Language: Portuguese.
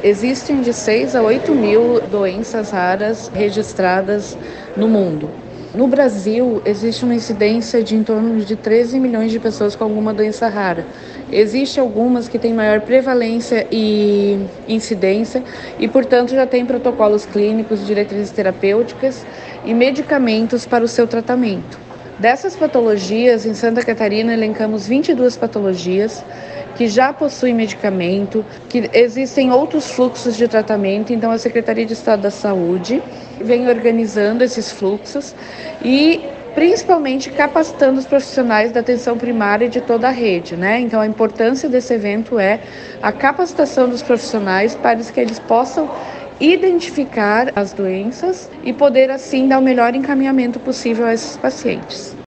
Existem de 6 a 8 mil doenças raras registradas no mundo. No Brasil, existe uma incidência de em torno de 13 milhões de pessoas com alguma doença rara. Existem algumas que têm maior prevalência e incidência e, portanto, já têm protocolos clínicos, diretrizes terapêuticas e medicamentos para o seu tratamento. Dessas patologias, em Santa Catarina, elencamos 22 patologias que já possuem medicamento, que existem outros fluxos de tratamento. Então, a Secretaria de Estado da Saúde vem organizando esses fluxos e principalmente capacitando os profissionais da atenção primária e de toda a rede, né? Então, a importância desse evento é a capacitação dos profissionais para que eles possam identificar as doenças e poder, assim, dar o melhor encaminhamento possível a esses pacientes.